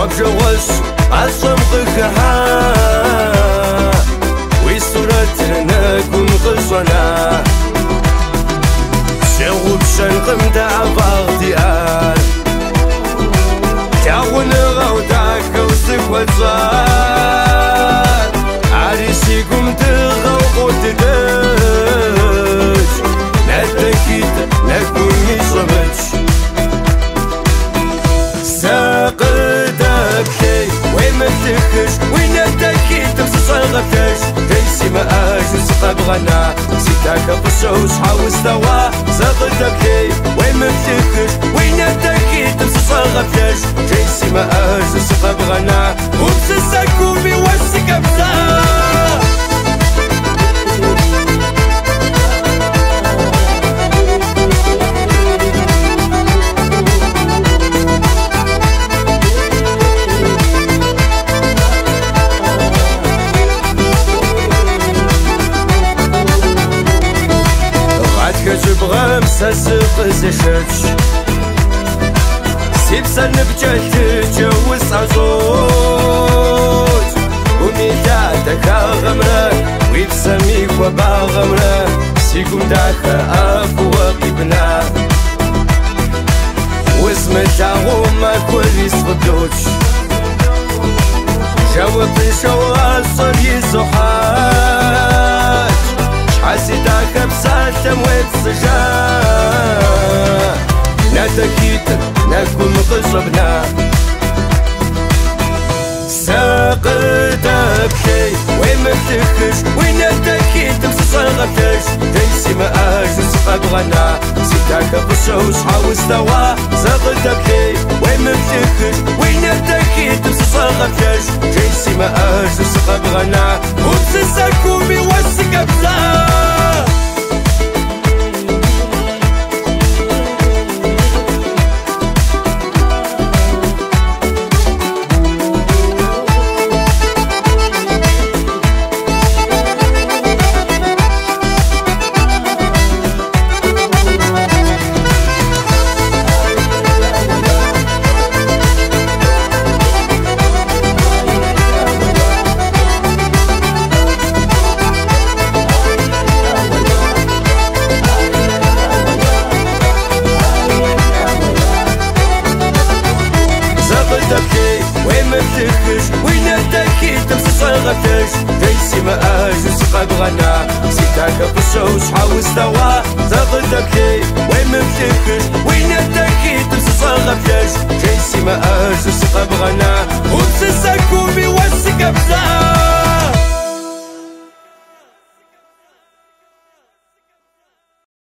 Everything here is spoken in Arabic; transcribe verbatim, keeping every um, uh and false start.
وبجوش عالصمغكها ويسورتنا كم غصنا شغب شنقم دعباغتيار تعون غوداك وسك وزار عريسي قمت غوغوت داش نتكيت نكون يصمتش ساقدك شي وين ما تخش وين نتكيت مصصغتش كيسي ما اجل سقب غنا سيتاك بصوص حاوز توا ساقدك شي وين ما تخش وين نتكيت مصصغتش كيسي ما اجل سقب غنا وبسسكو بيوسك بزاف جبغام ساسق زشتش سيبسا نبجل تجوز عزوز وميتاتك غمرة ويبسميك وبا غمرة سيكم داك أفوق ابنا واسم التاغوم ما كوريس غدوش جاوب الشوال صار يزحاج حسيتك بسالتم وبسجاء نتكيت نكون قصبنا ساقدك شي وين ما تخش وين نتكيت مصصغتش كيسي ما اجل سقب غنا سيتاك بصوص حاوز توا ساقدك شي وين ما تخش وين نتكيت مصصغتش كيسي ما اجل سقب غنا وبسسكو بيوسك بزاف وين ما تخش وين نتكيت مصصغتش كيسي ما اجل سقب غنا سيتاك بصوص حاوز توا تاخدك شي وين ما تخش وين نتكيت مصصغتش كيسي ما اجل سقب غنا وبسسكو بيوسك بزاف